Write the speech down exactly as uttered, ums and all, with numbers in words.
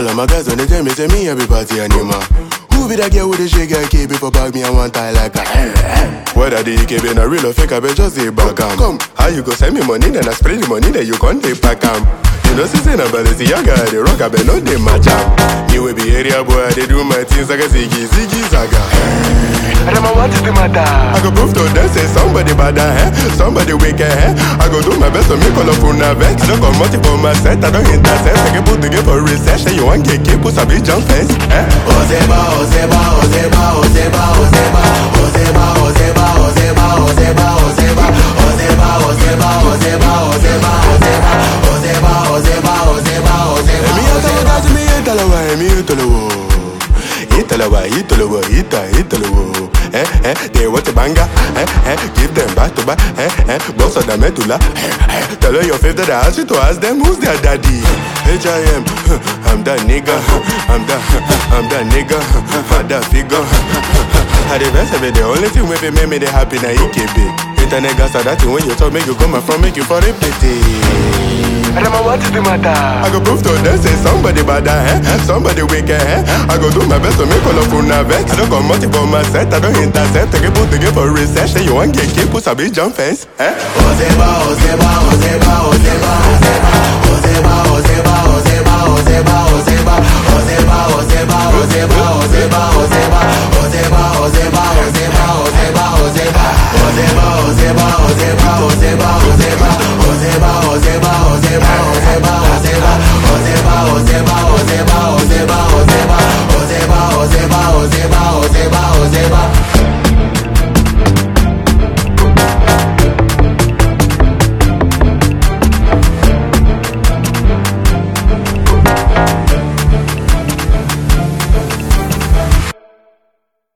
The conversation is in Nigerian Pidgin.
of my guys when they tell me, say me every party animal. Who be that girl with the shake and keep it for bag me and one tie like a whether the E K B na real or fake, I bet just say back am. Come, how you go send me money, then I spray the money, then you can't take back am. You know, since I'm Balenciaga, the rock, I bet no they match am. You will be area boy, they do my things like a ziggy, ziggy, zaga. I don't know what is the matter. I go prove to them, say somebody bad, eh? Somebody wicked, eh? I go do my best to make all of una vex. I don't come out for my set, I don't intercept. I can put together for research, and you want get keep, put a big jump fence, eh? Ozeba, Ozeba, Ozeba, Ozeba, Ozeba, Ozeba, Ozeba, Ozeba, Ozeba, Ozeba, Ozeba, Ozeba, Ozeba, Ozeba, Ozeba, Ozeba, Ozeba, Ozeba, Ozeba. Emi atalawa, emi atalawa, emi atalawa. Italawa, Italawa, Ita, Italawa. Eh, eh, they want a banger. Eh, eh, give them back to back. Eh, eh, boss of the medulla. Eh, eh, tell her your favorite that I asked you to ask them who's their daddy. H I M, I'm that nigga. I'm that, I'm that nigga. I'm that figure. I the best of it, the only thing with it make me the happy na E K B. Internet gas are that thing when you talk, make you come from, make you for a pity. I don't know what is the matter. I go prove to them, say somebody bad, eh? Somebody wicked, eh? I go do my best to make all of una vex. I don't come out for my set, I don't intercept. I can put together for research, and you want get keep, put a big jump fence, eh? Ozeba, Ozeba, Ozeba, Ozeba, Ozeba, Ozeba, Ozeba, Ozeba, Ozeba, Ozeba,